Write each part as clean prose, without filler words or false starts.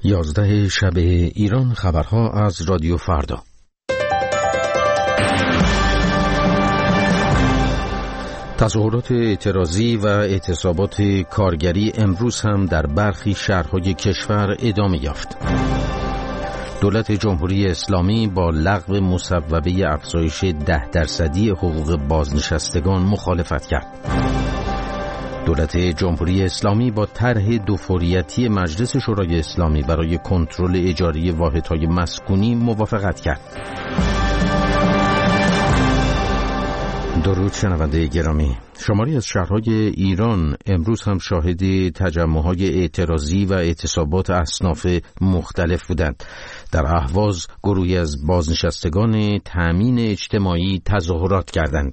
11 شب ایران، خبرها از رادیو فردا. تظاهرات اعتراضی و اعتصابات کارگری امروز هم در برخی شهرهای کشور ادامه یافت. دولت جمهوری اسلامی با لغو مصوبه افزایش 10% حقوق بازنشستگان مخالفت کرد. دولت جمهوری اسلامی با طرح دوفوریتی مجلس شورای اسلامی برای کنترل اجاری واحدهای مسکونی موافقت کرد. درود شنونده گرامی، شماری از شهرهای ایران امروز هم شاهد تجمع‌های اعتراضی و اعتصابات اصناف مختلف بودند. در اهواز گروهی از بازنشستگان تامین اجتماعی تظاهرات کردند.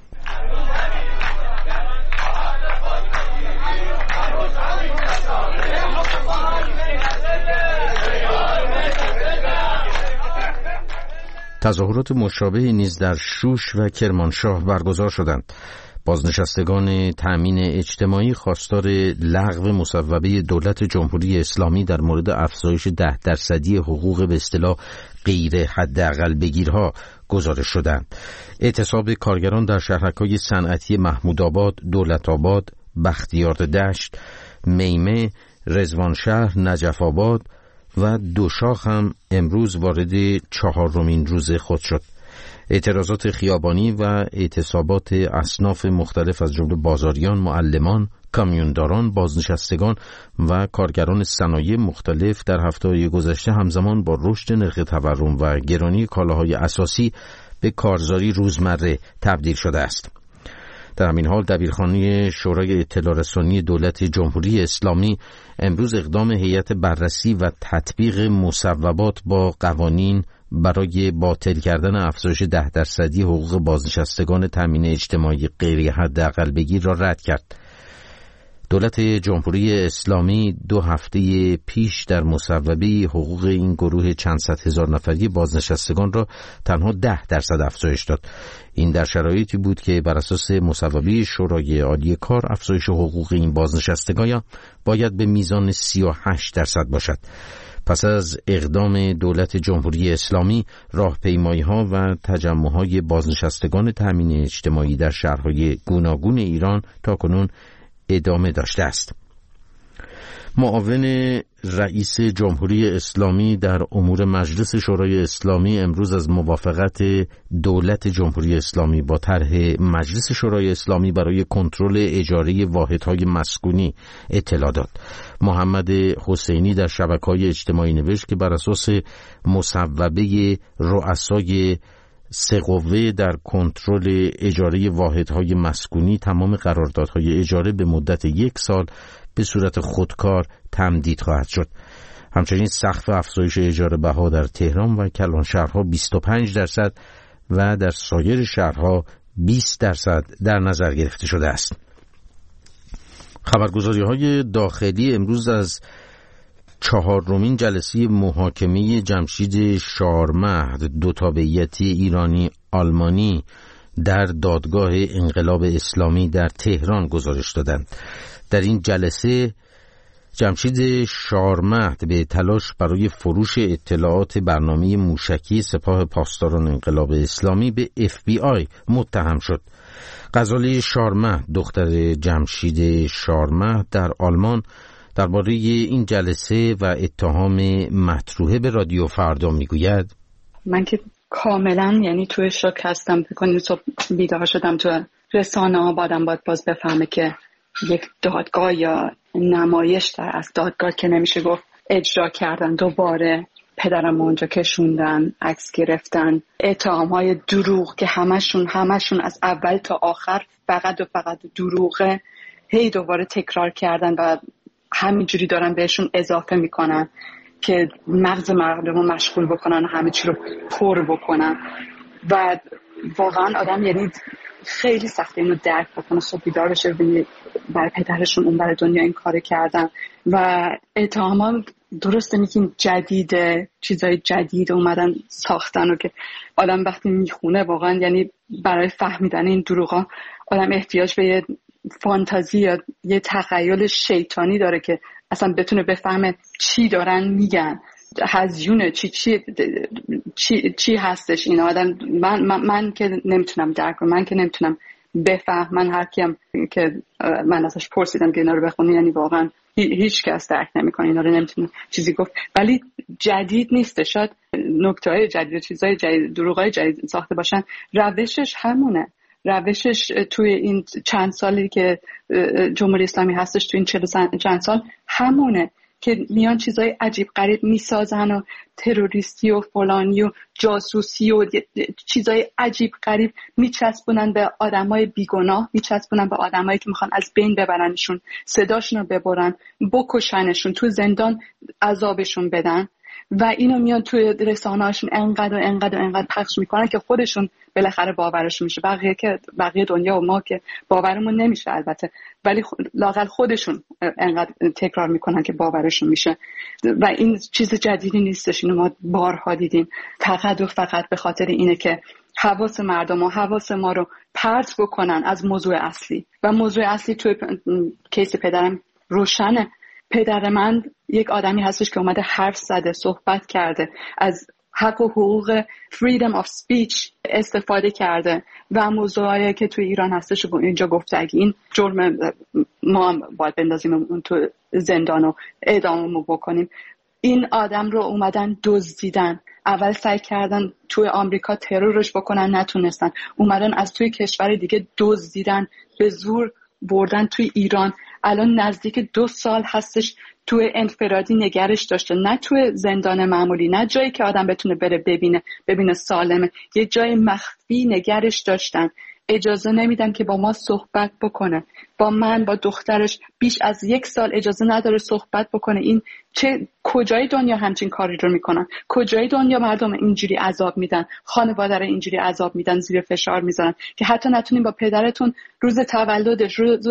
تظاهرات مشابه نیز در شوش و کرمانشاه برگزار شدند. بازنشستگان تامین اجتماعی خواستار لغو مصوبه دولت جمهوری اسلامی در مورد افزایش 10% حقوق به اصطلاح غیر حداقل بگیرها گزارش شدند. اعتصاب کارگران در شهرک‌های صنعتی محمودآباد، دولت‌آباد، بختیاردشت، میمه، رضوانشهر، نجف آباد و دوشاخ هم امروز وارد 4مین روز خود شد. اعتراضات خیابانی و اعتصابات اصناف مختلف از جمله بازاریان، معلمان، کامیونداران، بازنشستگان و کارگران صنایع مختلف در هفته‌های گذشته همزمان با رشد نرخ تورم و گرانی کالاهای اساسی به کارزاری روزمره تبدیل شده است. در همین حال دبیرخانه شورای اطلاع رسانی دولت جمهوری اسلامی امروز اقدام هیئت بررسی و تطبیق مصوبات با قوانین برای باطل کردن افزایش 10% حقوق بازنشستگان تامین اجتماعی غیر حداقل بگیر را رد کرد. دولت جمهوری اسلامی 2 هفته پیش در مصوبه حقوق این گروه چند صد هزار نفری بازنشستگان را تنها 10% افزایش داد. این در شرایطی بود که بر اساس مصوبه شورای عالی کار افزایش حقوق این بازنشستگان باید به میزان 38% باشد. پس از اقدام دولت جمهوری اسلامی، راهپیمایی‌ها و تجمع‌های بازنشستگان تامین اجتماعی در شهرهای گوناگون ایران تاکنون ادامه داشته است. معاون رئیس جمهوری اسلامی در امور مجلس شورای اسلامی امروز از موافقت دولت جمهوری اسلامی با طرح مجلس شورای اسلامی برای کنترل اجاره واحدهای مسکونی اطلاع داد. محمد حسینی در شبکه‌های اجتماعی نوشت که بر اساس مصوبه رؤسای 3 قوه در کنترل اجاره واحدهای مسکونی تمام قراردادهای اجاره به مدت 1 سال به صورت خودکار تمدید خواهد شد. همچنین سقف افزایش اجاره بها در تهران و کلانشهرها 25% و در سایر شهرها 20% در نظر گرفته شده است. خبرگزاری‌های داخلی امروز از 4مین جلسه محاکمه جمشید شارمهد، 2 تابعیتی ایرانی آلمانی در دادگاه انقلاب اسلامی در تهران گزارش دادند. در این جلسه جمشید شارمهد به تلاش برای فروش اطلاعات برنامه موشکی سپاه پاسداران انقلاب اسلامی به FBI متهم شد. غزاله شارمهد، دختر جمشید شارمهد در آلمان، درباره این جلسه و اتهام مطروحه به رادیو فردا میگوید: من که کاملا توی شوک هستم. بکنید صبح بیدار شدم تو رسانه ها بعدم باز بفهمه که یک دادگاه یا نمایش از دادگاه که نمیشه گفت اجرا کردن، دوباره پدرم اونجا کشوندن، عکس گرفتن، اتهام‌های دروغ که همشون از اول تا آخر فقط دروغه، هی دوباره تکرار کردن و همینجوری دارن بهشون اضافه میکنن که مغز مردم رو مشغول بکنن، همه چی رو پر بکنن و واقعا آدم خیلی سخته اینو درک بکنه. صبح بیدار بشه برای پدرشون اون برای دنیا این کار کردن و اتهام درسته میگین جدیده، چیزای جدید اومدن ساختن و که آدم وقتی میخونه واقعا برای فهمیدن این دروغا آدم احتیاج به فانتزی یا یه تخیل شیطانی داره که اصلا بتونه بفهمه چی دارن میگن، هزیونه چی هستش این آدم. من که نمیتونم درک کنم، من که نمیتونم بفهم. من هر کیم که من ازش پرسیدم که اینا رو بخونی، یعنی واقعا هیچ کس درک نمیکنه اینا رو، نمیتونه چیزی گفت. ولی جدید نیست، شاید نکته‌های جدید، چیزای جدید، دروغای جدید ساخته باشن. روشش همونه، روشش توی این چند سالی که جمهوری اسلامی هستش، توی این 40 چند سال همونه که میان چیزای عجیب غریب میسازن و تروریستی و فلانی و جاسوسی و چیزای عجیب غریب میچسبونن به آدمای بیگناه، میچسبونن به آدمایی که میخوان از بین ببرنشون، صداشون رو ببرن، بکشنشون، تو زندان عذابشون بدن و اینو میان توی رسانه‌هاشون انقدر پخش میکنن که خودشون بالاخره باورشون میشه. بقیه دنیا و ما که باورمون نمیشه البته، ولی لااقل خودشون انقدر تکرار میکنن که باورشون میشه. و این چیز جدیدی نیستش، اینو ما بارها دیدیم. فقط به خاطر اینه که حواس مردم و حواس ما رو پرت بکنن از موضوع اصلی. و موضوع اصلی توی کیس پدرم روشنه. پدر من یک آدمی هستش که اومده حرف زده، صحبت کرده، از حق و حقوق freedom of speech استفاده کرده و موضوعایی که توی ایران هستش رو اینجا گفته. اگه این جرم، ما هم باید بندازیم اون تو زندان و اعداممو بکنیم. این آدم رو اومدن دزدیدن. اول سعی کردن توی آمریکا ترورش بکنن، نتونستن. اومدن از توی کشور دیگه دزدیدن، به زور بردن توی ایران. الان نزدیک 2 سال هستش توی انفرادی نگرش داشته، نه توی زندان معمولی، نه جایی که آدم بتونه بره ببینه سالمه، یه جای مخفی نگرش داشتن. اجازه نمیدن که با ما صحبت بکنه، با من، با دخترش بیش از 1 سال اجازه نداره صحبت بکنه. این کجای دنیا همچین کاری رو میکنن؟ کجای دنیا مردم اینجوری عذاب میدن، خانواده رو اینجوری عذاب میدن، زیر فشار میذارن که حتی نتونین با پدرتون روز تولدش، روز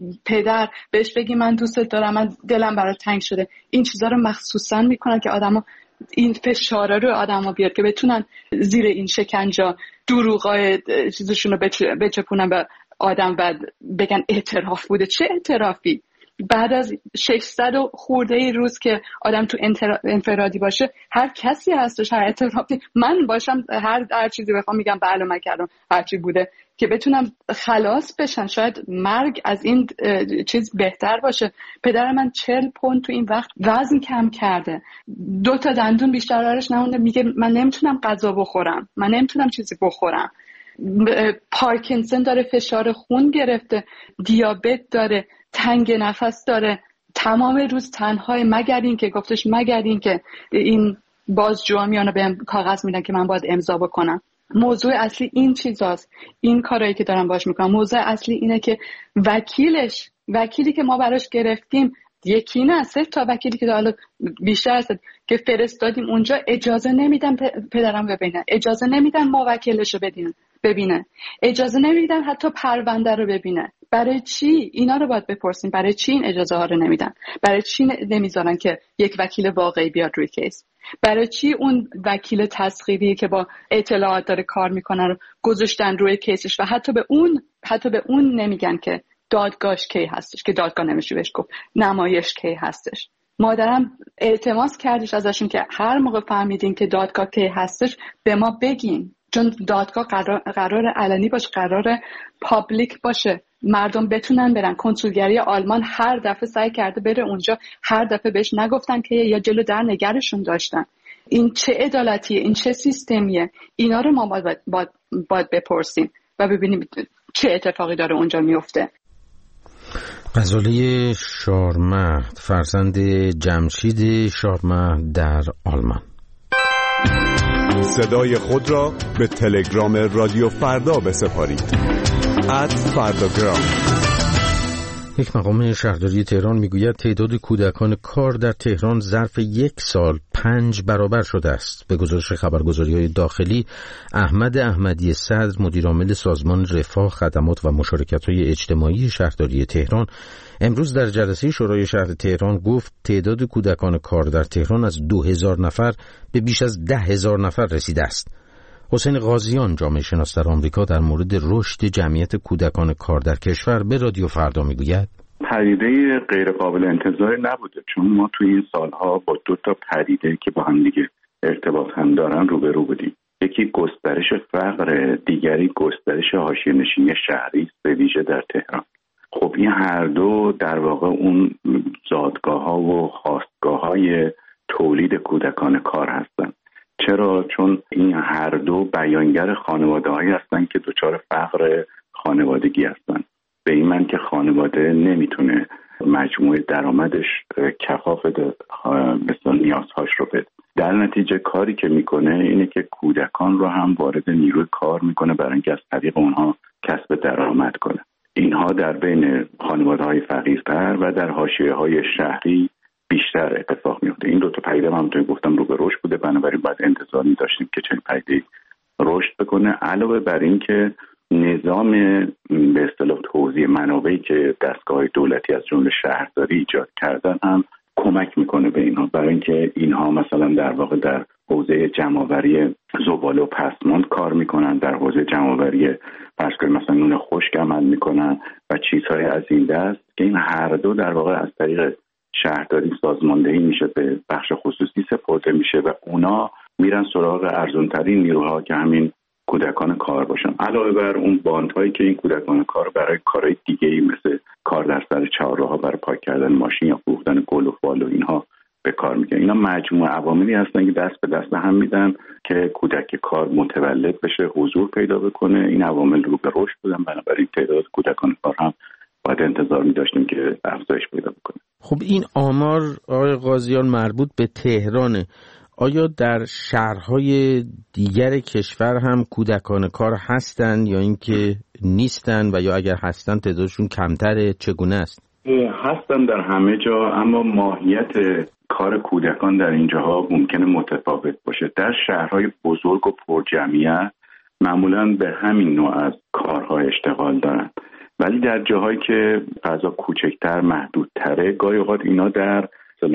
پدر بهش بگی من دوستت دارم، من دلم برات تنگ شده. این چیزا رو مخصوصا میکنن که آدمو، این فشاره رو آدمو بیاد که بتونن زیر این شکنجا دروغای چیزشون رو بچپونن به آدم و بگن اعتراف بوده. چه اعترافی؟ بعد از 600 خورده روز که آدم تو انفرادی باشه، هر کسی هستش، هر اعترافی من باشم، هر چیزی بخوام میگم بله من کردم، هر چی بوده که بتونم خلاص بشن. شاید مرگ از این چیز بهتر باشه. پدر من 40 پوند تو این وقت وزن کم کرده، 2 تا دندون بیشتر درش نمونده. میگه من نمیتونم غذا بخورم، من نمیتونم چیزی بخورم. پارکینسون داره، فشار خون گرفته، دیابت داره، تنگ نفس داره، تمام روز تنهای، مگر این که این بازجوها میانو به کاغذ میدن که من باید امضا بکنم. موضوع اصلی این چیزاست، این کارایی که دارم باش میکنم. موضوع اصلی اینه که وکیلی که ما براش گرفتیم، یکی نه 3 تا وکیلی که حالا بیشتر هست که فرستادیم اونجا، اجازه نمیدن پدرم ببینه، اجازه نمیدن ما وکیلشو ببینه، اجازه نمیدن حتی پرونده رو ببینه. برای چی؟ اینا رو باید بپرسیم. برای چی این اجازه ها رو نمیدن؟ برای چی نمیذارن که یک وکیل واقعی بیاد روی کیس؟ برای چی اون وکیل تسخیری که با اطلاعات داره کار میکنه رو گذاشتن روی کیسش و حتی به اون نمیگن که دادگاهش کی هستش، که دادگاه نمیشه بهش گفت، نمایش کی هستش. مادرم التماس کردش ازشون که هر موقع فهمیدین که دادگاه کی هستش به ما بگین، چون دادگاه قرار علنی باشه، قرار پابلیک باشه، مردم بتونن برن. کنسولگری آلمان هر دفعه سعی کرده بره اونجا، هر دفعه بهش نگفتن که یا جلو در نگرشون داشتن. این چه عدالتیه؟ این چه سیستمیه؟ اینا رو ما باید بپرسیم و ببینیم چه اتفاقی داره اونجا میفته. غزاله شارمهد، فرزند جمشید شارمهد در آلمان. صدای خود را به تلگرام رادیو فردا بسپارید. @فرداگرام. یک مقام شهرداری تهران میگوید تعداد کودکان کار در تهران ظرف 1 سال 5 برابر شده است. به گزارش خبرگزاری‌های داخلی، احمد احمدی صدر، مدیرعامل سازمان رفاه، خدمات و مشارکت‌های اجتماعی شهرداری تهران، امروز در جلسه شورای شهر تهران گفت تعداد کودکان کار در تهران از 2000 نفر به بیش از 10,000 نفر رسیده است. حسین قاضیان، جامعه شناس در آمریکا، در مورد رشد جمعیت کودکان کار در کشور به رادیو فردا میگوید: پدیده غیر قابل انتظاری نبوده، چون ما توی این سالها با 2 پدیده که با هم دیگه ارتباط هم دارن روبرو بودیم. یکی گسترش فقر، دیگری گسترش حاشیه‌نشینی شهری به ویژه در تهران. خب این هر دو در واقع اون زادگاه‌ها و خاستگاه‌های تولید کودکان کار هستن. چرا؟ چون این هر دو بیانگر خانواده‌هایی هستن که دچار فقر خانوادگی هستن. به این معنی که خانواده نمیتونه مجموع درآمدش کفاف مثلا نیازهاش رو بده. در نتیجه کاری که میکنه اینه که کودکان رو هم وارد نیروی کار میکنه برای اینکه از طریق اونها کسب درآمد کنه. اینها در بین خانواده‌های فقیرتر و در حاشیه‌های شهری بیشتر اتفاق میفته. این 2 پدیده هم همونطور گفتم رو به رشد بوده، بنابراین باید انتظار می‌داشتیم که چنین پدیده رشد بکنه. علاوه بر این که نظام به اصطلاح توزیع منابعی که دستگاه دولتی از جمله شهرداری ایجاد کردن هم کمک میکنه به اینها، برای اینکه اینها مثلا در واقع در حوزه جمع‌آوری زباله و پسماند کار میکنن، در حوزه جمع‌آوری فرض کنید مثلا نون خشک عمل میکنن و چیزهای از این دست که این هر دو در واقع از طریق شهرداری سازماندهی میشه، به بخش خصوصی سپرده میشه و اونا میرن سراغ ارزانترین نیروها که همین کودکان کار باشن. علاوه بر اون باندهایی که این کودکان کار برای کارهای دیگه‌ای مثل کار در سر چهارراه‌ها برای پاک کردن ماشین یا فروختن گل و فال و اینها به کار میگیرن. اینا مجموعه عواملی هستن که دست به دست هم میدن که کودک کار متولد بشه، حضور پیدا بکنه. این عوامل رو به رشد بودن، بنابراین تعداد کودکان کار هم باید انتظار می‌داشتیم که افزایش پیدا بکنه. خب این آمار آقای قاضیان مربوط به تهرانه. آیا در شهرهای دیگر کشور هم کودکان کار هستند یا اینکه نیستند و یا اگر هستند تعدادشون کمتره؟ چگونه است؟ هستن در همه جا، اما ماهیت کار کودکان در اینجاها ممکنه متفاوت باشه. در شهرهای بزرگ و پرجمعیت معمولاً به همین نوع از کارها اشتغال دارن، ولی در جاهایی که فضا کوچکتر، محدودتره، گاهی اوقات اینا در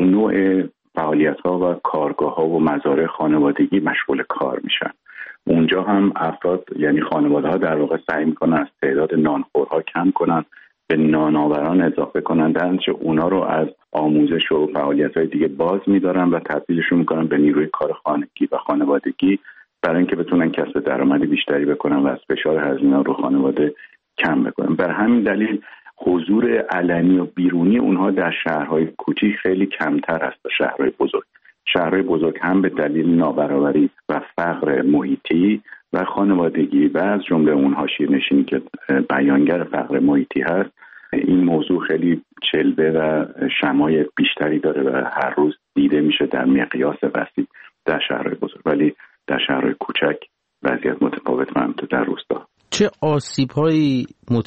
نوع فعالیت‌ها و کارگاه‌ها و مزارع خانوادگی مشغول کار میشن. اونجا هم افراد یعنی خانواده‌ها در واقع سعی میکنن از تعداد نانخورها کم کنن، به نانآوران اضافه کنن، در نتیجه اونا رو از آموزش و فعالیت‌های دیگه باز می‌دارن و تبدیلشون میکنن به نیروی کار خانگی و خانوادگی برای اینکه بتونن کسب درآمد بیشتری بکنن و از فشار هزینه‌ها رو خانواده کم بکنن. بر همین دلیل حضور علنی و بیرونی اونها در شهرهای کوچیک خیلی کمتر است تا شهرهای بزرگ. شهرهای بزرگ هم به دلیل نابرابری و فقر محیطی و خانوادگی و از جمله اون حاشیه‌نشینی که بیانگر فقر محیطی هست، این موضوع خیلی جلوه و شمای بیشتری داره و هر روز دیده میشه در مقیاس وسیع در شهرهای بزرگ، ولی در شهرهای کوچک وضعیت متفاوت مانند در روستا. چه آسیب‌هایی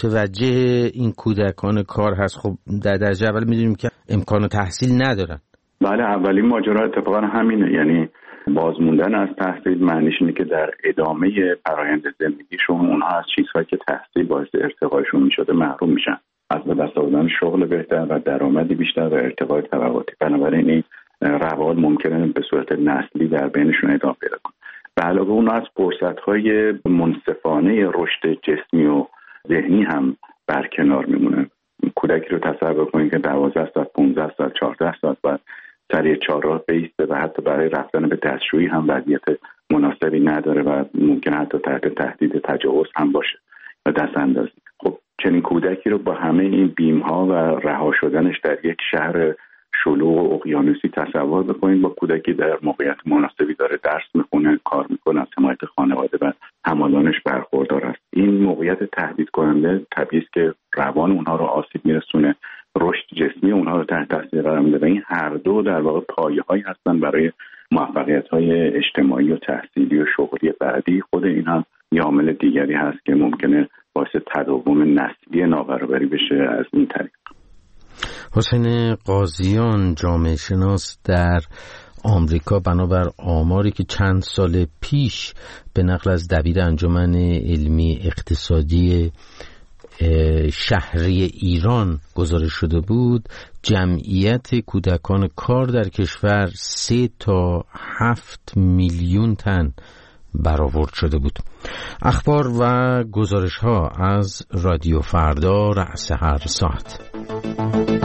متوجه این کودکان کار هست؟ خب در درجه اول می‌دونیم که امکان تحصیل ندارن. بله، اولین ماجرا اتفاقا همینه، یعنی بازموندن از تحصیل معنیش اینه که در ادامه فرآیند زندگیشون اونها از چیزهایی که تحصیل باعث ارتقایشون می‌شده محروم میشن، از به دست آوردن شغل بهتر و درآمدی بیشتر و ارتقای طبقاتی. بنابراین این روال ممکنه به صورت نسلی در بینشون ادامه پیدا کنه. به علاوه اون از فرصت‌های منصفانه رشد جسمی و ذهنی هم برکنار میمونه. کودکی رو تصور کنید که 12 ساعت، 15 ساعت، 14 ساعت بعد سر چهارراه بایسته و حتی برای رفتن به دستشویی هم وضعیت مناسبی نداره و ممکنه حتی تحت تهدید تجاوز هم باشه و دست اندازی. خب چنین کودکی رو با همه این بیم‌ها و رها شدنش در یک شهر شلوغ و اقیانوسی تصور بکنید، با کودکی در موقعیت مناسبی داره درس میخونه، کار میکنه، از حمایت خانواده و همالانش برخوردار است. این موقعیت تهدید کننده طبیعی است که روان اونها رو آسیب میرسونه، رشد جسمی اونها رو تحت تاثیر قرار میده و این هر دو در واقع پایه‌هایی هستن برای موفقیت‌های اجتماعی و تحصیلی و شغلی بعدی. خود این هم یه عامل دیگری هست که ممکنه باعث تداوم نسلی نابرابری بشه از این طریق. حسین قاضیان، جامعه شناس در آمریکا، بنابر آماری که چند سال پیش به نقل از دبیر انجمن علمی اقتصادی شهری ایران گزارش شده بود، جمعیت کودکان کار در کشور 3 تا 7 میلیون تن برآورد شده بود. اخبار و گزارش ها از رادیو فردا رأس هر ساعت.